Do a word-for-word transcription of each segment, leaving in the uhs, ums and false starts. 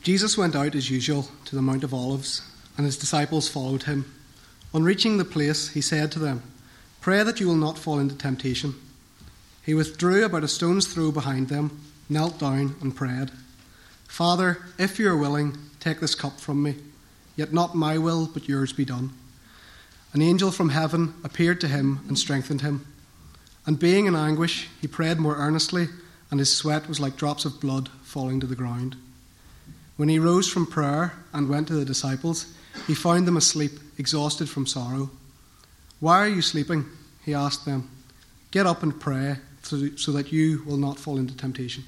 Jesus went out as usual to the Mount of Olives, and his disciples followed him. On reaching the place, he said to them, "Pray that you will not fall into temptation." He withdrew about a stone's throw behind them, knelt down and prayed, "Father, if you are willing, take this cup from me, yet not my will, but yours be done." An angel from heaven appeared to him and strengthened him. And being in anguish, he prayed more earnestly, and his sweat was like drops of blood falling to the ground. When he rose from prayer and went to the disciples, he found them asleep, exhausted from sorrow. "Why are you sleeping?" he asked them. "Get up and pray, so that you will not fall into temptation."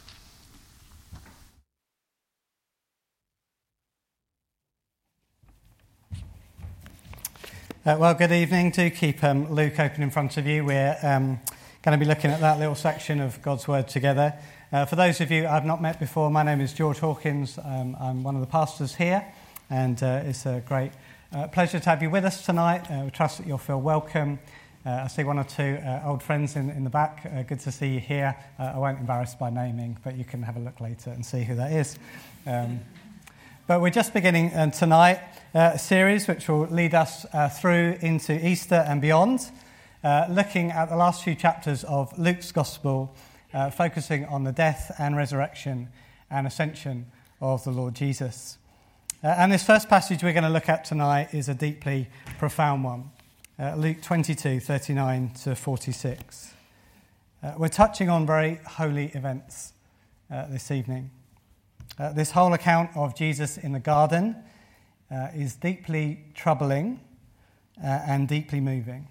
Uh, well, good evening. Do keep um, Luke open in front of you. We're um, going to be looking at that little section of God's Word together. Uh, for those of you I've not met before, my name is George Hawkins. Um, I'm one of the pastors here, and uh, it's a great uh, pleasure to have you with us tonight. Uh, we trust that you'll feel welcome. Uh, I see one or two uh, old friends in, in the back. Uh, good to see you here. Uh, I won't embarrass by naming, but you can have a look later and see who that is. Um, but we're just beginning uh, tonight uh, a series which will lead us uh, through into Easter and beyond, uh, looking at the last few chapters of Luke's Gospel, uh, focusing on the death and resurrection and ascension of the Lord Jesus. Uh, and this first passage we're going to look at tonight is a deeply profound one. Uh, Luke twenty-two, thirty-nine to forty-six. Uh, we're touching on very holy events uh, this evening. Uh, this whole account of Jesus in the garden uh, is deeply troubling uh, and deeply moving.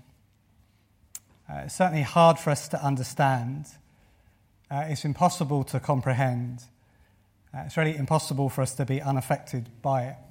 Uh, it's certainly hard for us to understand. Uh, it's impossible to comprehend. Uh, it's really impossible for us to be unaffected by it.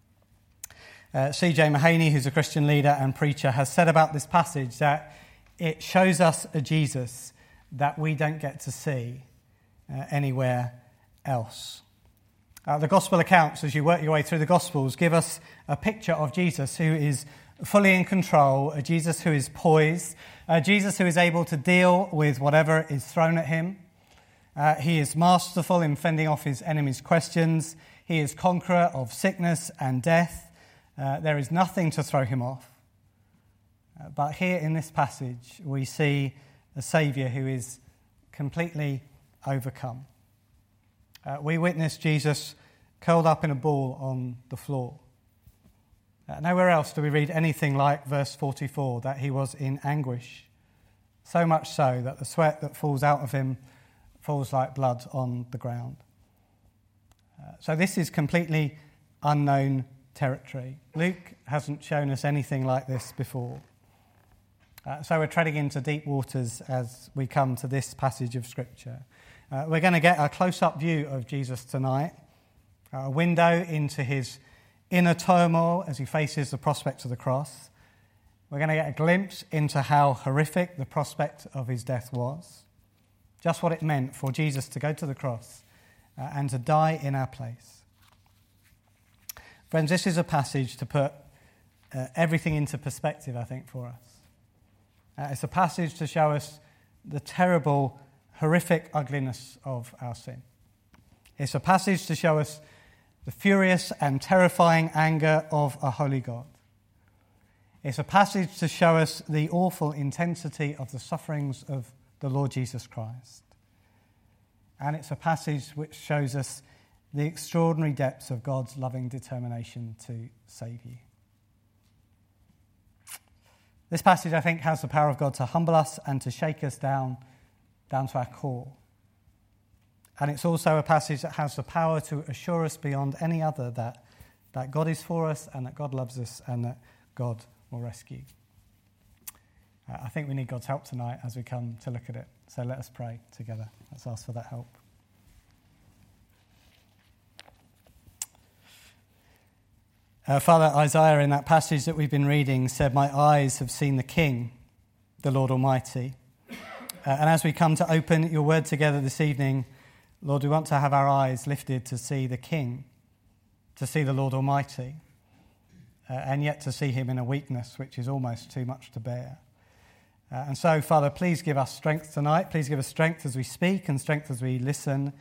Uh, C J Mahaney, who's a Christian leader and preacher, has said about this passage that it shows us a Jesus that we don't get to see uh, anywhere else. Uh, the Gospel accounts, as you work your way through the Gospels, give us a picture of Jesus who is fully in control, a Jesus who is poised, a Jesus who is able to deal with whatever is thrown at him. Uh, he is masterful in fending off his enemies' questions. He is conqueror of sickness and death. Uh, there is nothing to throw him off. Uh, but here in this passage, we see a Saviour who is completely overcome. Uh, we witness Jesus curled up in a ball on the floor. Uh, nowhere else do we read anything like verse forty-four, that he was in anguish, so much so that the sweat that falls out of him falls like blood on the ground. Uh, so this is completely unknown territory. Luke hasn't shown us anything like this before. Uh, so we're treading into deep waters as we come to this passage of Scripture. Uh, we're going to get a close-up view of Jesus tonight, a window into his inner turmoil as he faces the prospect of the cross. We're going to get a glimpse into how horrific the prospect of his death was, just what it meant for Jesus to go to the cross uh, and to die in our place. Friends, this is a passage to put uh, everything into perspective, I think, for us. Uh, it's a passage to show us the terrible, horrific ugliness of our sin. It's a passage to show us the furious and terrifying anger of a holy God. It's a passage to show us the awful intensity of the sufferings of the Lord Jesus Christ. And it's a passage which shows us the extraordinary depths of God's loving determination to save you. This passage, I think, has the power of God to humble us and to shake us down, down to our core. And it's also a passage that has the power to assure us beyond any other that, that God is for us and that God loves us and that God will rescue. Uh, I think we need God's help tonight as we come to look at it. So let us pray together. Let's ask for that help. Uh, Father, Isaiah in that passage that we've been reading said, "My eyes have seen the King, the Lord Almighty." Uh, and as we come to open your word together this evening, Lord, we want to have our eyes lifted to see the King, to see the Lord Almighty, uh, and yet to see him in a weakness which is almost too much to bear. Uh, and so, Father, please give us strength tonight. Please give us strength as we speak and strength as we listen.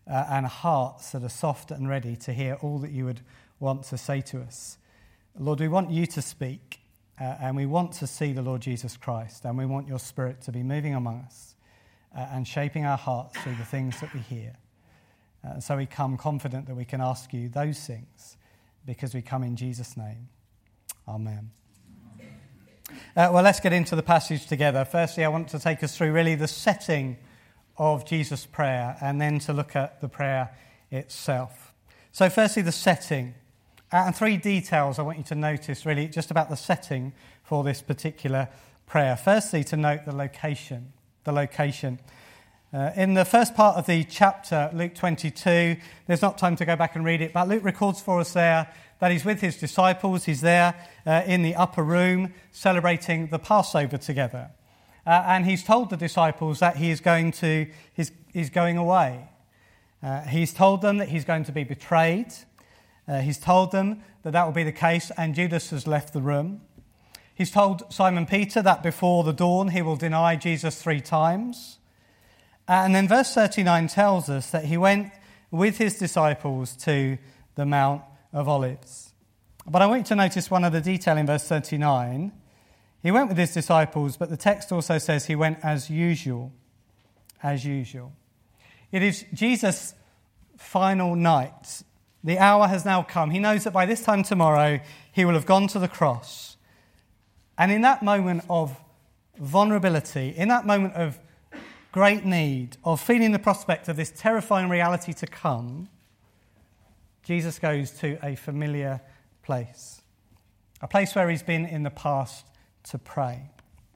uh, and hearts that are soft and ready to hear all that you would want to say to us. Lord, we want you to speak, uh, and we want to see the Lord Jesus Christ, and we want your Spirit to be moving among us uh, and shaping our hearts through the things that we hear. Uh, so we come confident that we can ask you those things because we come in Jesus' name. Amen. Uh, well, let's get into the passage together. Firstly, I want to take us through really the setting of Jesus' prayer and then to look at the prayer itself. So firstly, the setting. Uh, and three details I want you to notice really just about the setting for this particular prayer. Firstly, to note the location. The location. Uh, in the first part of the chapter, Luke twenty-two, there's not time to go back and read it, but Luke records for us there that he's with his disciples. He's there uh, in the upper room celebrating the Passover together. Uh, and he's told the disciples that he is going to, he's, he's going away. Uh, he's told them that he's going to be betrayed. Uh, he's told them that that will be the case, and Judas has left the room. He's told Simon Peter that before the dawn he will deny Jesus three times. And then verse thirty-nine tells us that he went with his disciples to the Mount of Olives. But I want you to notice one other detail in verse thirty-nine. He went with his disciples, but the text also says he went as usual. As usual. It is Jesus' final night. The hour has now come. He knows that by this time tomorrow he will have gone to the cross. And in that moment of vulnerability, in that moment of great need, of feeling the prospect of this terrifying reality to come, Jesus goes to a familiar place, a place where he's been in the past to pray.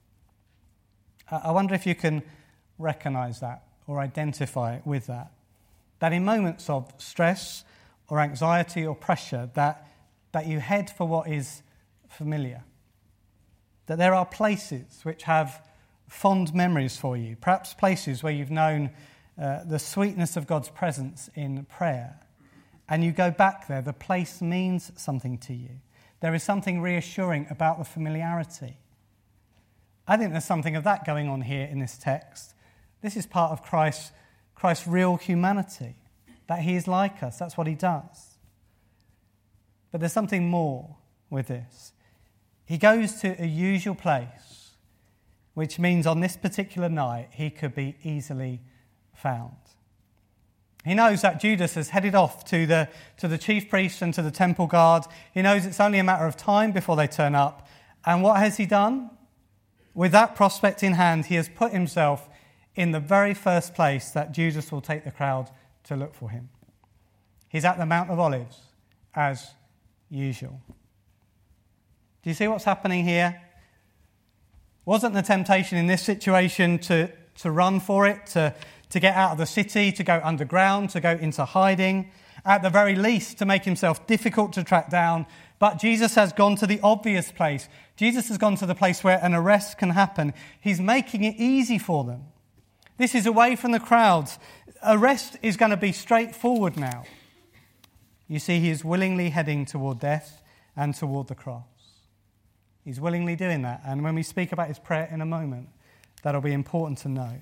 I wonder if you can recognise that or identify with that, that in moments of stress or anxiety or pressure, that, that you head for what is familiar, that there are places which have fond memories for you, perhaps places where you've known uh, the sweetness of God's presence in prayer, and you go back there, the place means something to you. There is something reassuring about the familiarity. I think there's something of that going on here in this text. This is part of Christ's, Christ's real humanity, that he is like us. That's what he does. But there's something more with this. He goes to a usual place, which means on this particular night he could be easily found. He knows that Judas has headed off to the, to the chief priests and to the temple guard. He knows it's only a matter of time before they turn up. And what has he done? With that prospect in hand, he has put himself in the very first place that Judas will take the crowd to look for him. He's at the Mount of Olives, as usual. Do you see what's happening here? Wasn't the temptation in this situation to, to run for it, to, to get out of the city, to go underground, to go into hiding, at the very least to make himself difficult to track down? But Jesus has gone to the obvious place. Jesus has gone to the place where an arrest can happen. He's making it easy for them. This is away from the crowds. Arrest is going to be straightforward now. You see, he is willingly heading toward death and toward the cross. He's willingly doing that. And when we speak about his prayer in a moment, that'll be important to know.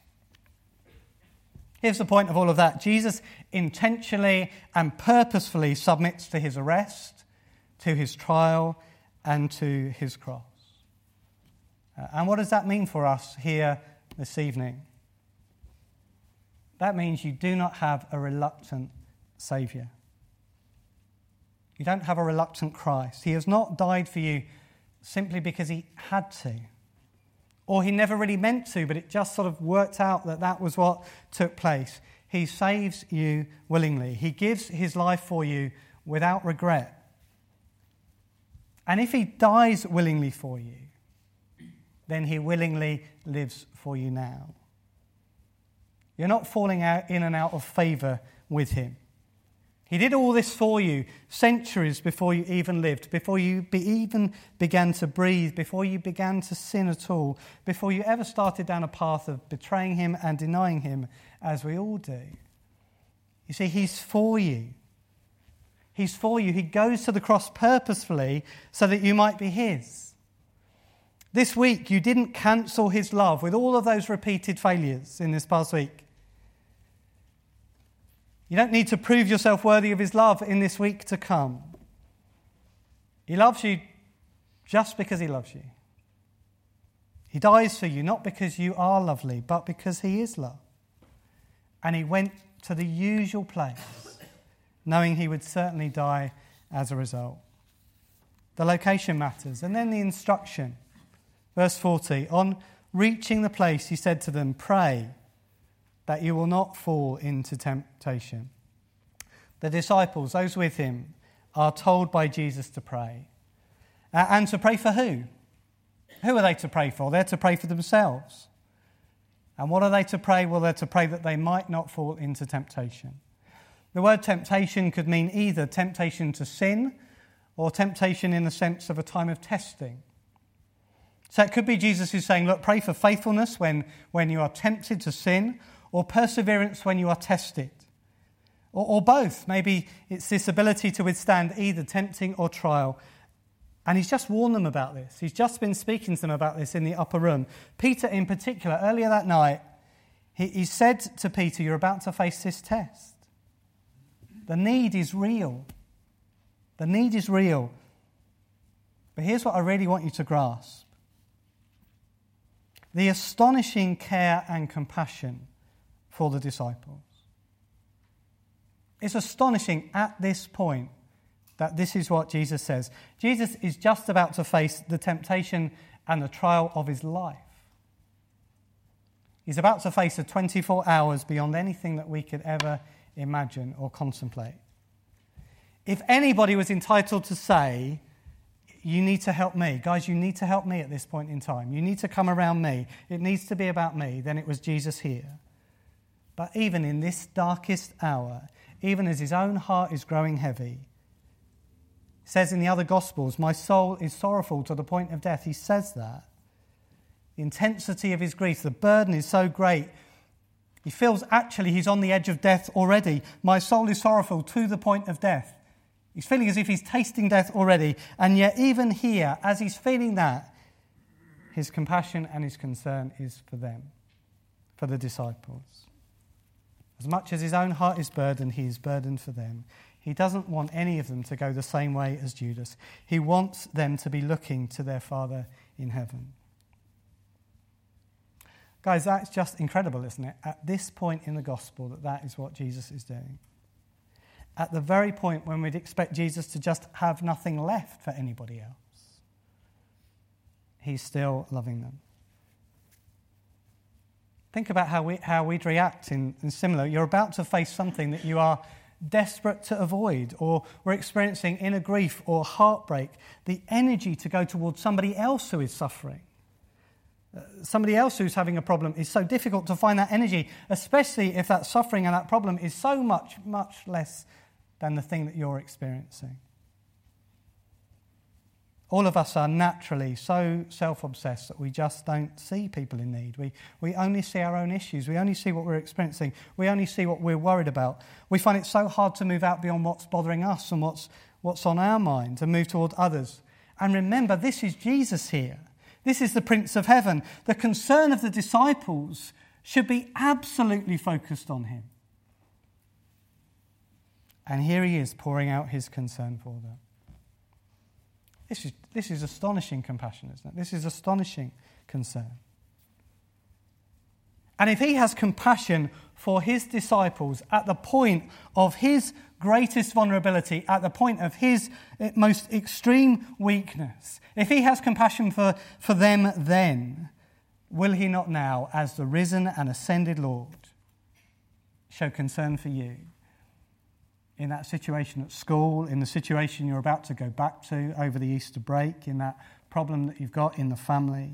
Here's the point of all of that. Jesus intentionally and purposefully submits to his arrest, to his trial, and to his cross. Uh, and what does that mean for us here this evening? That means you do not have a reluctant Saviour. You don't have a reluctant Christ. He has not died for you simply because he had to. Or he never really meant to, but it just sort of worked out that that was what took place. He saves you willingly. He gives his life for you without regret. And if he dies willingly for you, then he willingly lives for you now. You're not falling out in and out of favour with him. He did all this for you centuries before you even lived, before you be even began to breathe, before you began to sin at all, before you ever started down a path of betraying him and denying him, as we all do. You see, he's for you. He's for you. He goes to the cross purposefully so that you might be his. This week, you didn't cancel his love with all of those repeated failures in this past week. You don't need to prove yourself worthy of his love in this week to come. He loves you just because he loves you. He dies for you, not because you are lovely, but because he is love. And he went to the usual place, knowing he would certainly die as a result. The location matters. And then the instruction. Verse forty, on reaching the place, he said to them, pray that you will not fall into temptation. The disciples, those with him, are told by Jesus to pray. Uh, and to pray for who? Who are they to pray for? They're to pray for themselves. And what are they to pray? Well, they're to pray that they might not fall into temptation. The word temptation could mean either temptation to sin or temptation in the sense of a time of testing. So it could be Jesus who's saying, look, pray for faithfulness when, when you are tempted to sin, or perseverance when you are tested. Or, or both. Maybe it's this ability to withstand either tempting or trial. And he's just warned them about this. He's just been speaking to them about this in the upper room. Peter in particular, earlier that night, he, he said to Peter, you're about to face this test. The need is real. The need is real. But here's what I really want you to grasp. The astonishing care and compassion for the disciples. It's astonishing at this point that this is what Jesus says. Jesus is just about to face the temptation and the trial of his life. He's about to face a twenty-four hours beyond anything that we could ever imagine or contemplate. If anybody was entitled to say, you need to help me, guys, you need to help me at this point in time, you need to come around me, it needs to be about me, then it was Jesus here. But even in this darkest hour, even as his own heart is growing heavy, it says in the other Gospels, my soul is sorrowful to the point of death. He says that. The intensity of his grief, the burden is so great. He feels actually he's on the edge of death already. My soul is sorrowful to the point of death. He's feeling as if he's tasting death already. And yet even here, as he's feeling that, his compassion and his concern is for them, for the disciples. As much as his own heart is burdened, he is burdened for them. He doesn't want any of them to go the same way as Judas. He wants them to be looking to their Father in heaven. Guys, that's just incredible, isn't it? At this point in the gospel, that that is what Jesus is doing. At the very point when we'd expect Jesus to just have nothing left for anybody else, he's still loving them. Think about how, we, how we'd react in, in similar. You're about to face something that you are desperate to avoid, or we're experiencing inner grief or heartbreak. The energy to go towards somebody else who is suffering, uh, somebody else who's having a problem, is so difficult to find that energy, especially if that suffering and that problem is so much, much less than the thing that you're experiencing. All of us are naturally so self-obsessed that we just don't see people in need. We, we only see our own issues. We only see what we're experiencing. We only see what we're worried about. We find it so hard to move out beyond what's bothering us and what's, what's on our mind and move toward others. And remember, this is Jesus here. This is the Prince of Heaven. The concern of the disciples should be absolutely focused on him. And here he is pouring out his concern for them. This is, this is astonishing compassion, isn't it? This is astonishing concern. And if he has compassion for his disciples at the point of his greatest vulnerability, at the point of his most extreme weakness, if he has compassion for, for them then, will he not now, as the risen and ascended Lord, show concern for you? In that situation at school, in the situation you're about to go back to over the Easter break, in that problem that you've got in the family.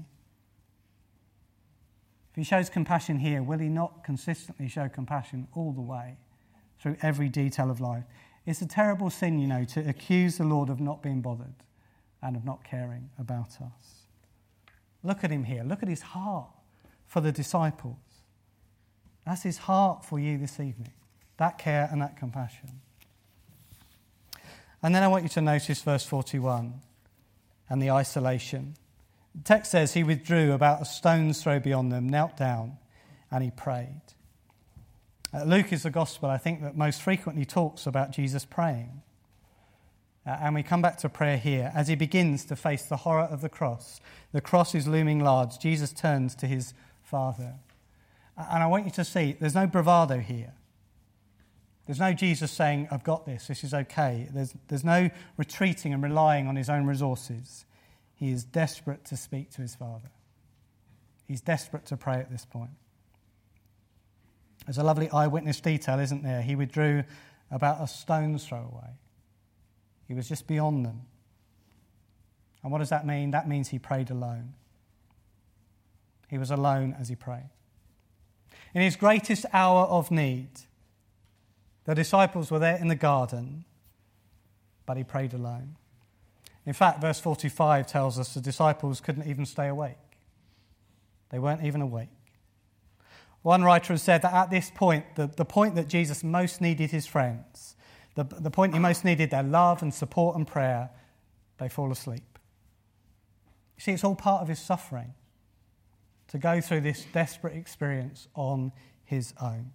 If he shows compassion here, will he not consistently show compassion all the way through every detail of life? It's a terrible sin, you know, to accuse the Lord of not being bothered and of not caring about us. Look at him here. Look at his heart for the disciples. That's his heart for you this evening. That care and that compassion. And then I want you to notice verse forty-one and the isolation. The text says he withdrew about a stone's throw beyond them, knelt down, and he prayed. Uh, Luke is the gospel, I think, that most frequently talks about Jesus praying. Uh, and we come back to prayer here. As he begins to face the horror of the cross, the cross is looming large. Jesus turns to his Father. And I want you to see, there's no bravado here. There's no Jesus saying, I've got this, this is okay. There's, there's no retreating and relying on his own resources. He is desperate to speak to his Father. He's desperate to pray at this point. There's a lovely eyewitness detail, isn't there? He withdrew about a stone's throw away. He was just beyond them. And what does that mean? That means he prayed alone. He was alone as he prayed. In his greatest hour of need, the disciples were there in the garden, but he prayed alone. In fact, verse forty-five tells us the disciples couldn't even stay awake. They weren't even awake. One writer has said that at this point, the, the point that Jesus most needed his friends, the, the point he most needed their love and support and prayer, they fall asleep. You see, it's all part of his suffering to go through this desperate experience on his own.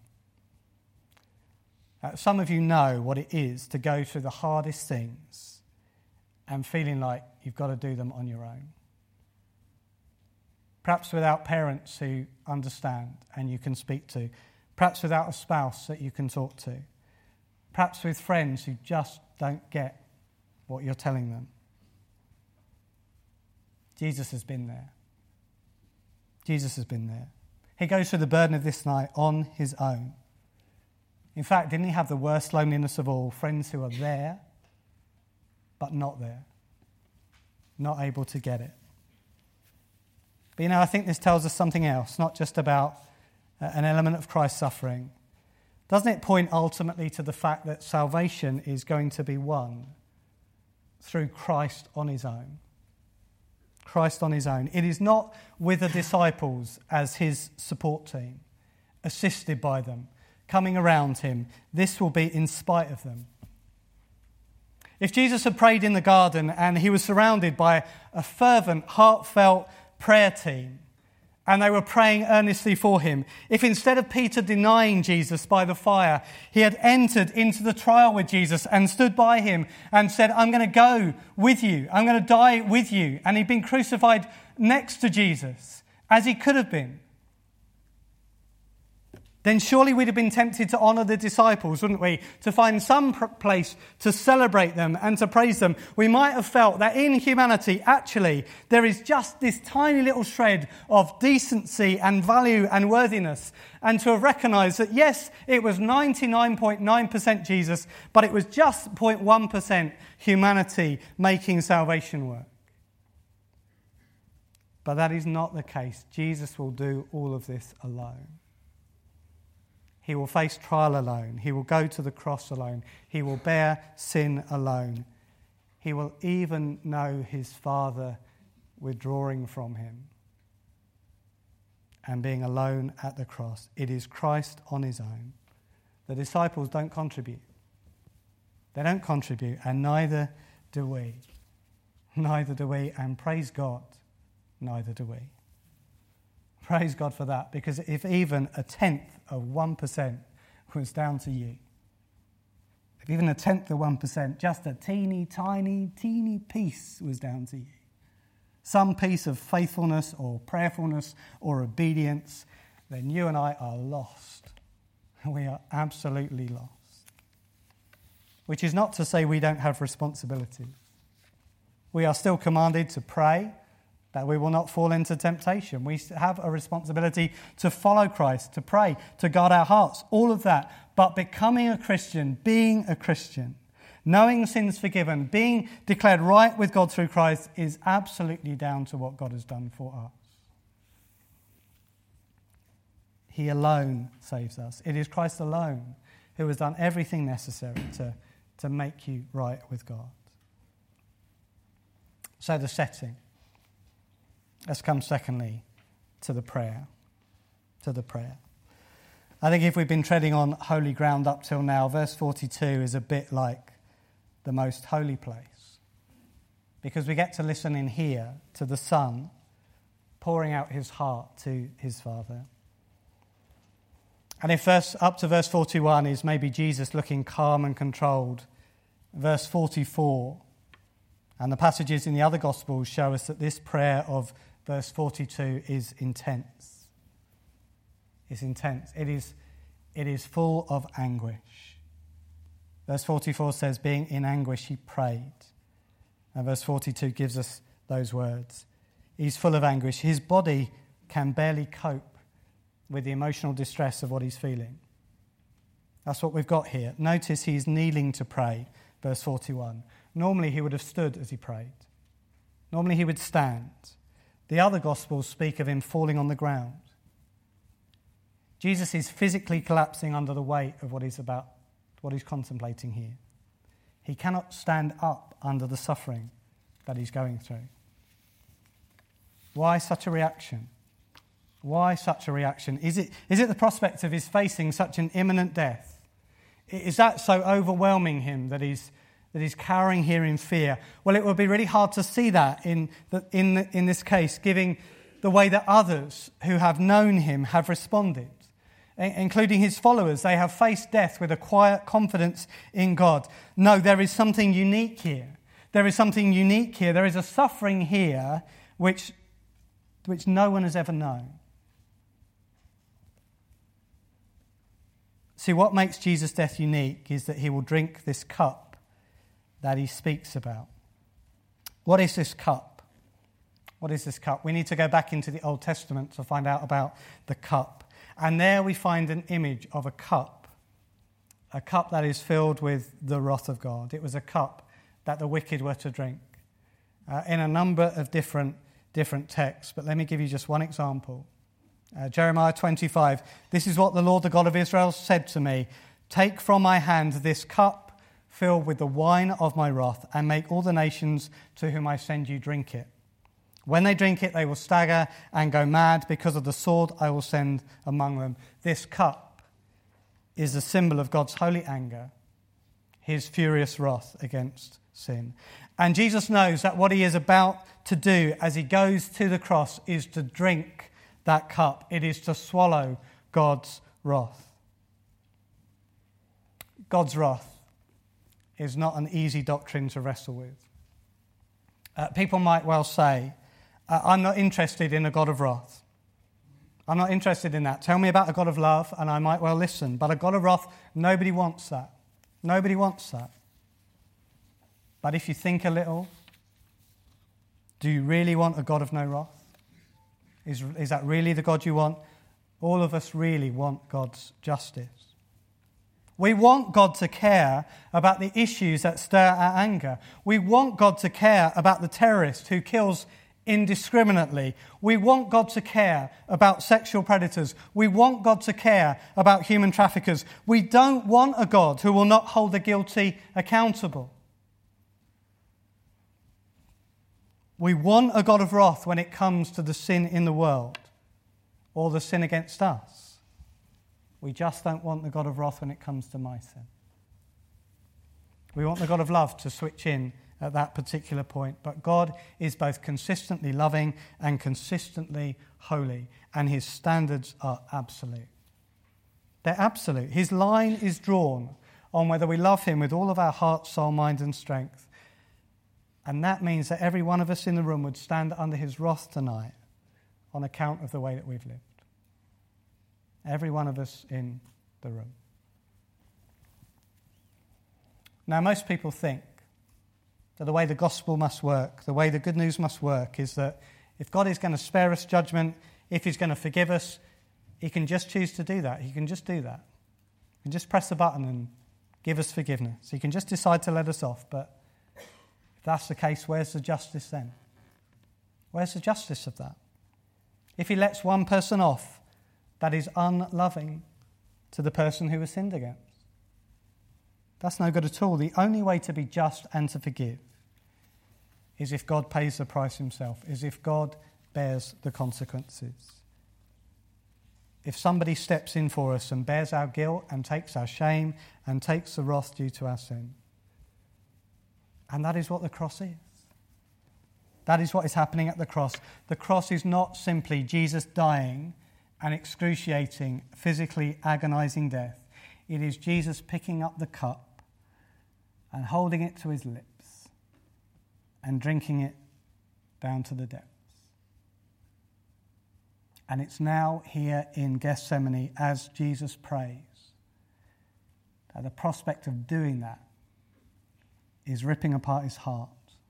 Uh, some of you know what it is to go through the hardest things and feeling like you've got to do them on your own. Perhaps without parents who understand and you can speak to. Perhaps without a spouse that you can talk to. Perhaps with friends who just don't get what you're telling them. Jesus has been there. Jesus has been there. He goes through the burden of this night on his own. In fact, didn't he have the worst loneliness of all? Friends who are there, but not there. Not able to get it. But you know, I think this tells us something else, not just about an element of Christ's suffering. Doesn't it point ultimately to the fact that salvation is going to be won through Christ on his own? Christ on his own. It is not with the disciples as his support team, assisted by them, coming around him. This will be in spite of them. If Jesus had prayed in the garden and he was surrounded by a fervent, heartfelt prayer team, and they were praying earnestly for him, if instead of Peter denying Jesus by the fire, he had entered into the trial with Jesus and stood by him and said, I'm going to go with you, I'm going to die with you, and he'd been crucified next to Jesus, as he could have been, then surely we'd have been tempted to honour the disciples, wouldn't we? To find some place to celebrate them and to praise them. We might have felt that in humanity, actually, there is just this tiny little shred of decency and value and worthiness. And to have recognised that, yes, it was ninety-nine point nine percent Jesus, but it was just zero point one percent humanity making salvation work. But that is not the case. Jesus will do all of this alone. He will face trial alone. He will go to the cross alone. He will bear sin alone. He will even know his Father withdrawing from him and being alone at the cross. It is Christ on his own. The disciples don't contribute. They don't contribute, and neither do we. Neither do we, and praise God, neither do we. Praise God for that, because if even a tenth of one percent was down to you, if even a tenth of one percent, just a teeny, tiny, teeny piece was down to you, some piece of faithfulness or prayerfulness or obedience, then you and I are lost. We are absolutely lost. Which is not to say we don't have responsibilities. We are still commanded to pray, that we will not fall into temptation. We have a responsibility to follow Christ, to pray, to guard our hearts, all of that. But becoming a Christian, being a Christian, knowing sins forgiven, being declared right with God through Christ is absolutely down to what God has done for us. He alone saves us. It is Christ alone who has done everything necessary to, to make you right with God. So the setting. Let's come secondly to the prayer. To the prayer. I think if we've been treading on holy ground up till now, verse forty-two is a bit like the most holy place. Because we get to listen in here to the Son pouring out his heart to his Father. And if verse up to verse forty-one is maybe Jesus looking calm and controlled, verse forty-four and the passages in the other Gospels show us that this prayer of verse forty-two is intense. It's intense. It is, it is full of anguish. Verse forty-four says, being in anguish, he prayed. And verse forty-two gives us those words. He's full of anguish. His body can barely cope with the emotional distress of what he's feeling. That's what we've got here. Notice he's kneeling to pray, verse forty-one. Normally he would have stood as he prayed. Normally he would stand. The other Gospels speak of him falling on the ground. Jesus is physically collapsing under the weight of what he's about, what he's contemplating here. He cannot stand up under the suffering that he's going through. Why such a reaction? Why such a reaction? Is it, is it the prospect of his facing such an imminent death? Is that so overwhelming him that he's, that he's cowering here in fear? Well, it would be really hard to see that in, the, in, the, in this case, given the way that others who have known him have responded, including his followers. They have faced death with a quiet confidence in God. No, there is something unique here. There is something unique here. There is a suffering here which, which no one has ever known. See, what makes Jesus' death unique is that he will drink this cup that he speaks about. What is this cup? What is this cup? We need to go back into the Old Testament to find out about the cup. And there we find an image of a cup, a cup that is filled with the wrath of God. It was a cup that the wicked were to drink uh, in a number of different, different texts. But let me give you just one example. Uh, Jeremiah twenty-five, this is what the Lord, the God of Israel, said to me. Take from my hand this cup filled with the wine of my wrath and make all the nations to whom I send you drink it. When they drink it, they will stagger and go mad because of the sword I will send among them. This cup is a symbol of God's holy anger, his furious wrath against sin. And Jesus knows that what he is about to do as he goes to the cross is to drink that cup. It is to swallow God's wrath. God's wrath is not an easy doctrine to wrestle with. Uh, people might well say, uh, I'm not interested in a God of wrath. I'm not interested in that. Tell me about a God of love and I might well listen. But a God of wrath, nobody wants that. Nobody wants that. But if you think a little, do you really want a God of no wrath? Is, is that really the God you want? All of us really want God's justice. We want God to care about the issues that stir our anger. We want God to care about the terrorist who kills indiscriminately. We want God to care about sexual predators. We want God to care about human traffickers. We don't want a God who will not hold the guilty accountable. We want a God of wrath when it comes to the sin in the world or the sin against us. We just don't want the God of wrath when it comes to my sin. We want the God of love to switch in at that particular point. But God is both consistently loving and consistently holy, and his standards are absolute. They're absolute. His line is drawn on whether we love him with all of our heart, soul, mind, and strength. And that means that every one of us in the room would stand under his wrath tonight on account of the way that we've lived. Every one of us in the room. Now, most people think that the way the gospel must work, the way the good news must work, is that if God is going to spare us judgment, if he's going to forgive us, he can just choose to do that. He can just do that. He can just press a button and give us forgiveness. He can just decide to let us off. But if that's the case, where's the justice then? Where's the justice of that? If he lets one person off, that is unloving to the person who was sinned against. That's no good at all. The only way to be just and to forgive is if God pays the price himself, is if God bears the consequences. If somebody steps in for us and bears our guilt and takes our shame and takes the wrath due to our sin. And that is what the cross is. That is what is happening at the cross. The cross is not simply Jesus dying and excruciating, physically agonizing death, it is Jesus picking up the cup and holding it to his lips and drinking it down to the depths. And it's now here in Gethsemane as Jesus prays that the prospect of doing that is ripping apart his heart.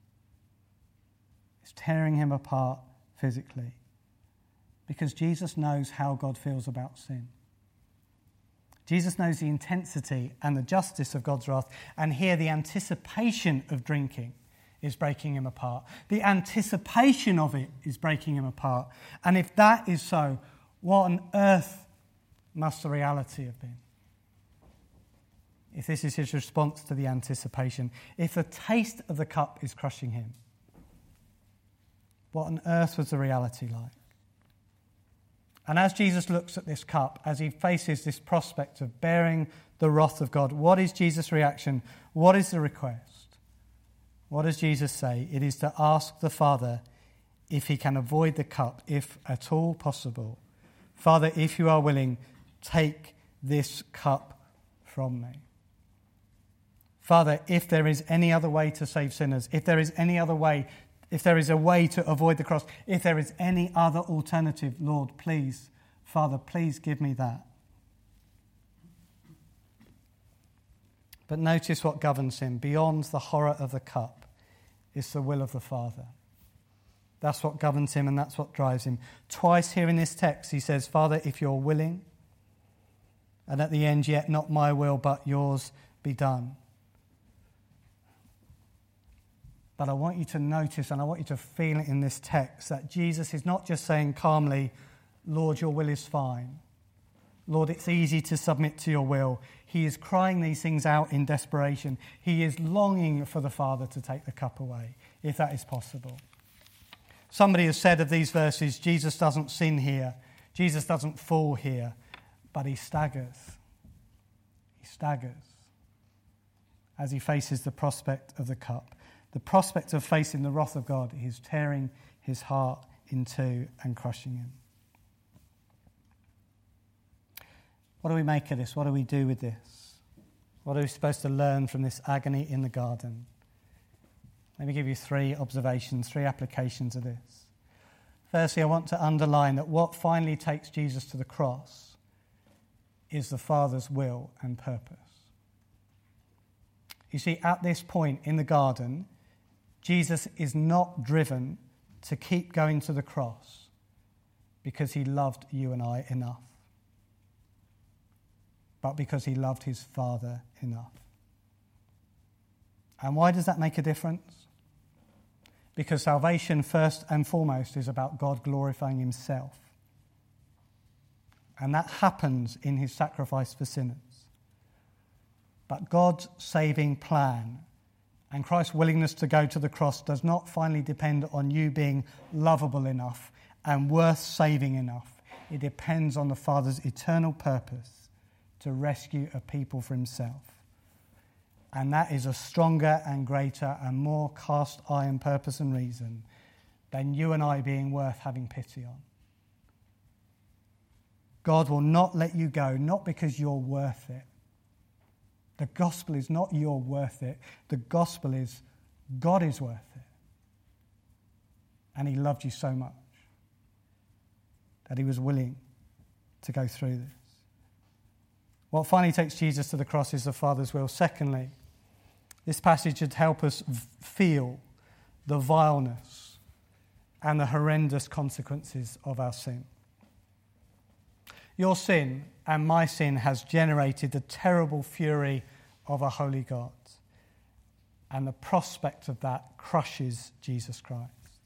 It's tearing him apart physically. Because Jesus knows how God feels about sin. Jesus knows the intensity and the justice of God's wrath. And here the anticipation of drinking is breaking him apart. The anticipation of it is breaking him apart. And if that is so, what on earth must the reality have been? If this is his response to the anticipation, if the taste of the cup is crushing him, what on earth was the reality like? And as Jesus looks at this cup, as he faces this prospect of bearing the wrath of God, what is Jesus' reaction? What is the request? What does Jesus say? It is to ask the Father if he can avoid the cup, if at all possible. Father, if you are willing, take this cup from me. Father, if there is any other way to save sinners, if there is any other way, if there is a way to avoid the cross, if there is any other alternative, Lord, please, Father, please give me that. But notice what governs him. Beyond the horror of the cup is the will of the Father. That's what governs him and that's what drives him. Twice here in this text he says, Father, if you're willing, and at the end, yet not my will but yours be done. But I want you to notice and I want you to feel it in this text that Jesus is not just saying calmly, Lord, your will is fine. Lord, it's easy to submit to your will. He is crying these things out in desperation. He is longing for the Father to take the cup away, if that is possible. Somebody has said of these verses, Jesus doesn't sin here. Jesus doesn't fall here, but he staggers. He staggers as he faces the prospect of the cup. The prospect of facing the wrath of God is tearing his heart in two and crushing him. What do we make of this? What do we do with this? What are we supposed to learn from this agony in the garden? Let me give you three observations, three applications of this. Firstly, I want to underline that what finally takes Jesus to the cross is the Father's will and purpose. You see, at this point in the garden, Jesus is not driven to keep going to the cross because he loved you and I enough, but because he loved his Father enough. And why does that make a difference? Because salvation, first and foremost, is about God glorifying himself. And that happens in his sacrifice for sinners. But God's saving plan and Christ's willingness to go to the cross does not finally depend on you being lovable enough and worth saving enough. It depends on the Father's eternal purpose to rescue a people for himself. And that is a stronger and greater and more cast iron purpose and reason than you and I being worth having pity on. God will not let you go, not because you're worth it. The gospel is not you're worth it. The gospel is God is worth it. And he loved you so much that he was willing to go through this. What finally takes Jesus to the cross is the Father's will. Secondly, this passage should help us feel the vileness and the horrendous consequences of our sin. Your sin and my sin has generated the terrible fury of a holy God. And the prospect of that crushes Jesus Christ.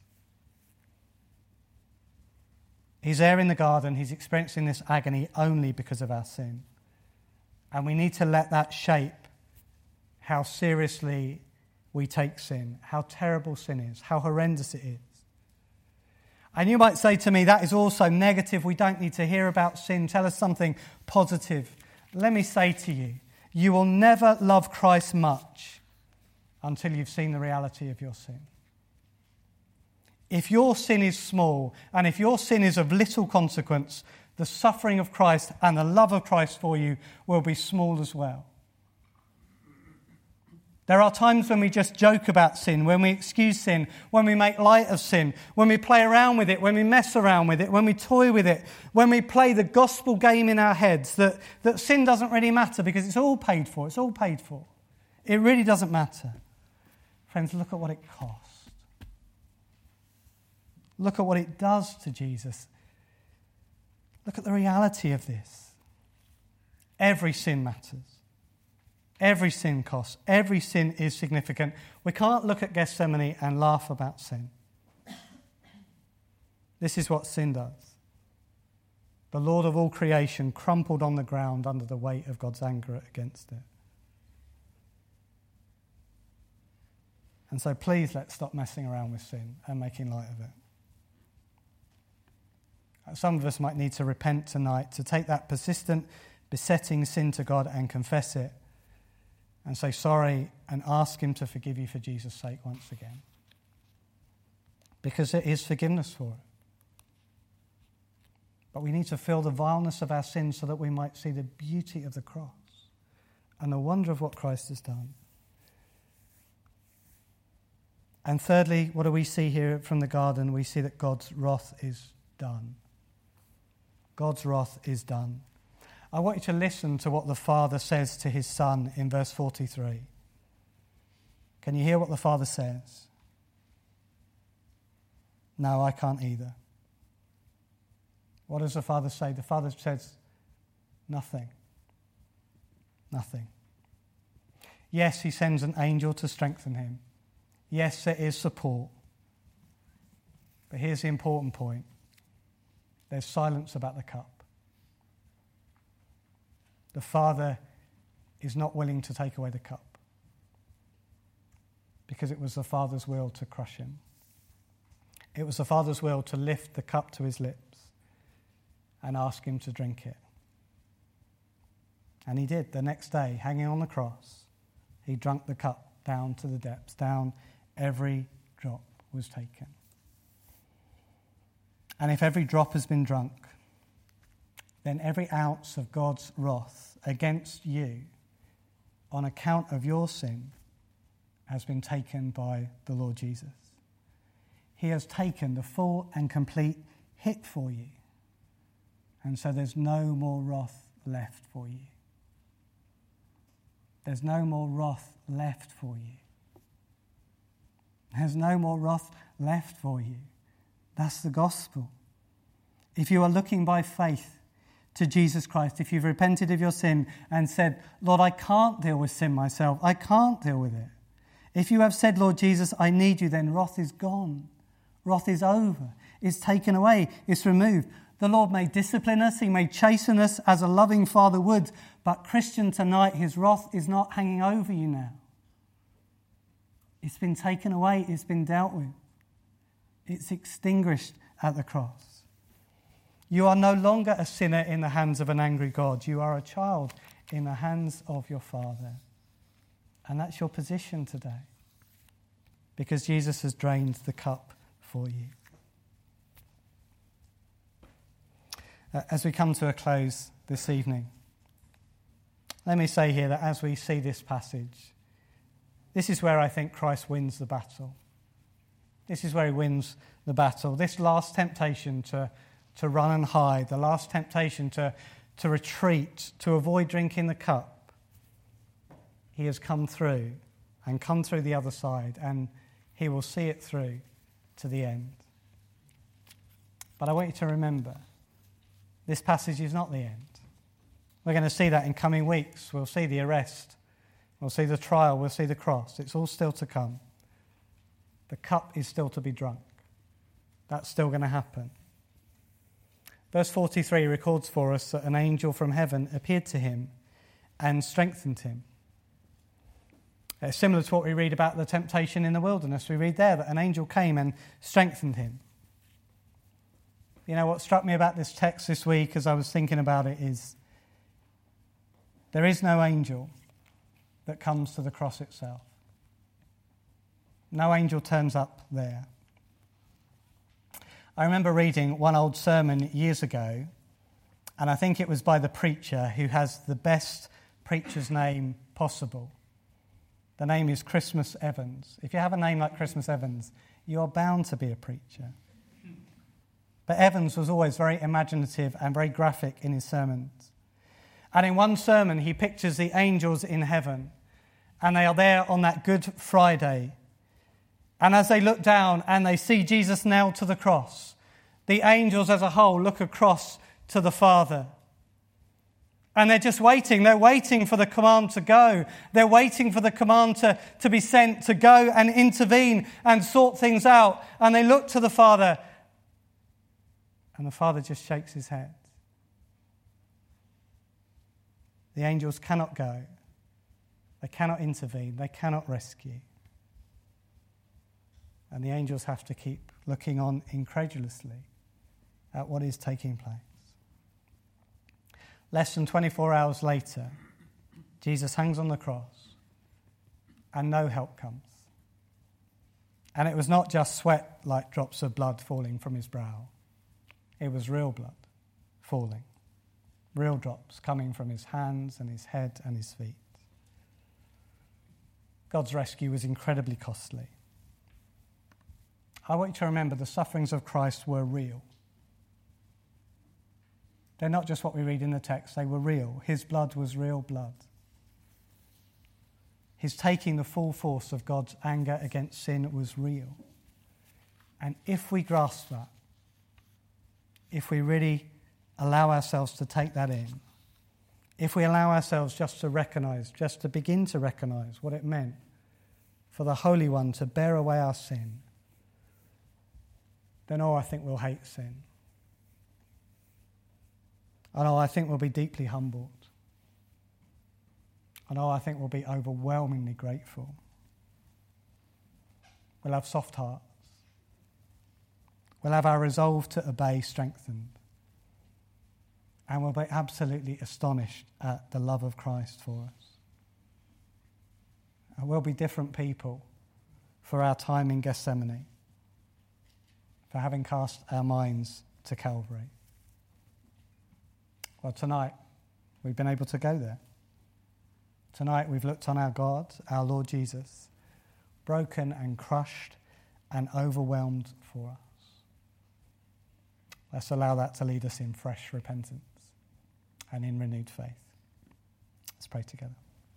He's there in the garden. He's experiencing this agony only because of our sin. And we need to let that shape how seriously we take sin, how terrible sin is, how horrendous it is. And you might say to me, that is also negative. We don't need to hear about sin. Tell us something positive. Let me say to you, you will never love Christ much until you've seen the reality of your sin. If your sin is small, and if your sin is of little consequence, the suffering of Christ and the love of Christ for you will be small as well. There are times when we just joke about sin, when we excuse sin, when we make light of sin, when we play around with it, when we mess around with it, when we toy with it, when we play the gospel game in our heads that, that sin doesn't really matter because it's all paid for. It's all paid for. It really doesn't matter. Friends, look at what it cost. Look at what it does to Jesus. Look at the reality of this. Every sin matters. Every sin costs. Every sin is significant. We can't look at Gethsemane and laugh about sin. This is what sin does. The Lord of all creation crumpled on the ground under the weight of God's anger against it. And so please let's stop messing around with sin and making light of it. Some of us might need to repent tonight, to take that persistent, besetting sin to God and confess it and say sorry and ask him to forgive you for Jesus' sake once again. Because there is forgiveness for it. But we need to feel the vileness of our sins so that we might see the beauty of the cross and the wonder of what Christ has done. And thirdly, what do we see here from the garden? We see that God's wrath is done. God's wrath is done. I want you to listen to what the Father says to his Son in verse forty-three. Can you hear what the Father says? No, I can't either. What does the Father say? The Father says, nothing. Nothing. Yes, he sends an angel to strengthen him. Yes, there is support. But here's the important point. There's silence about the cup. The Father is not willing to take away the cup because it was the Father's will to crush him. It was the Father's will to lift the cup to his lips and ask him to drink it. And he did. The next day, hanging on the cross, he drank the cup down to the depths, down every drop was taken. And if every drop has been drunk, then every ounce of God's wrath against you on account of your sin has been taken by the Lord Jesus. He has taken the full and complete hit for you. And so there's no more wrath left for you. There's no more wrath left for you. There's no more wrath left for you. That's the gospel. If you are looking by faith to Jesus Christ, if you've repented of your sin and said, Lord, I can't deal with sin myself, I can't deal with it. If you have said, Lord Jesus, I need you, then wrath is gone. Wrath is over. It's taken away. It's removed. The Lord may discipline us. He may chasten us as a loving Father would. But Christian, tonight, his wrath is not hanging over you now. It's been taken away. It's been dealt with. It's extinguished at the cross. You are no longer a sinner in the hands of an angry God. You are a child in the hands of your Father. And that's your position today. Because Jesus has drained the cup for you. Uh, as we come to a close this evening, let me say here that as we see this passage, this is where I think Christ wins the battle. This is where he wins the battle. This last temptation to, to run and hide, the last temptation to, to retreat, to avoid drinking the cup, he has come through and come through the other side, and he will see it through to the end. But I want you to remember, this passage is not the end. We're going to see that in coming weeks. We'll see the arrest. We'll see the trial. We'll see the cross. It's all still to come. The cup is still to be drunk. That's still going to happen. Verse forty-three records for us that an angel from heaven appeared to him and strengthened him. It's similar to what we read about the temptation in the wilderness. We read there that an angel came and strengthened him. You know, what struck me about this text this week as I was thinking about it is there is no angel that comes to the cross itself. No angel turns up there. I remember reading one old sermon years ago And I think it was by the preacher who has the best preacher's name possible. The name is Christmas Evans. If you have a name like Christmas Evans, you are bound to be a preacher. But Evans was always very imaginative and very graphic in his sermons. And in one sermon, he pictures the angels in heaven, and they are there on that Good Friday. And as they look down and they see Jesus nailed to the cross, the angels as a whole look across to the Father. And they're just waiting. They're waiting for the command to go. They're waiting for the command to, to be sent to go and intervene and sort things out. And they look to the Father, and the Father just shakes his head. The angels cannot go. They cannot intervene. They cannot rescue. And the angels have to keep looking on incredulously at what is taking place. Less than twenty-four hours later, Jesus hangs on the cross and no help comes. And it was not just sweat like drops of blood falling from his brow. It was real blood falling. Real drops coming from his hands and his head and his feet. God's rescue was incredibly costly. I want you to remember the sufferings of Christ were real. They're not just what we read in the text, they were real. His blood was real blood. His taking the full force of God's anger against sin was real. And if we grasp that, if we really allow ourselves to take that in, if we allow ourselves just to recognize, just to begin to recognize what it meant for the Holy One to bear away our sin, then oh, I think we'll hate sin. And oh, I think we'll be deeply humbled. And oh, I think we'll be overwhelmingly grateful. We'll have soft hearts. We'll have our resolve to obey strengthened. And we'll be absolutely astonished at the love of Christ for us. And we'll be different people for our time in Gethsemane, for having cast our minds to Calvary. Well, tonight, we've been able to go there. Tonight, we've looked on our God, our Lord Jesus, broken and crushed and overwhelmed for us. Let's allow that to lead us in fresh repentance and in renewed faith. Let's pray together.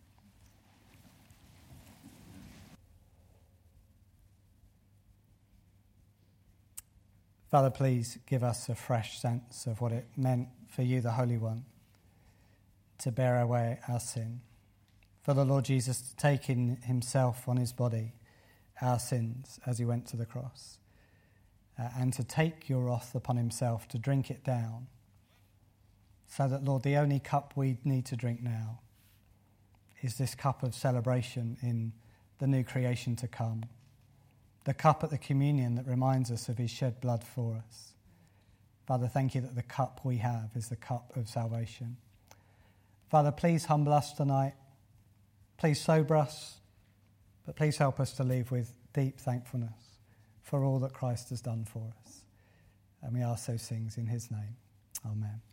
Father, please give us a fresh sense of what it meant for you, the Holy One, to bear away our sin. For the Lord Jesus to take in himself on his body our sins as he went to the cross. Uh, and to take your wrath upon himself, to drink it down. So that, Lord, the only cup we need to drink now is this cup of celebration in the new creation to come. The cup at the communion that reminds us of his shed blood for us. Father, thank you that the cup we have is the cup of salvation. Father, please humble us tonight. Please sober us. But please help us to leave with deep thankfulness for all that Christ has done for us. And we ask those things in his name. Amen.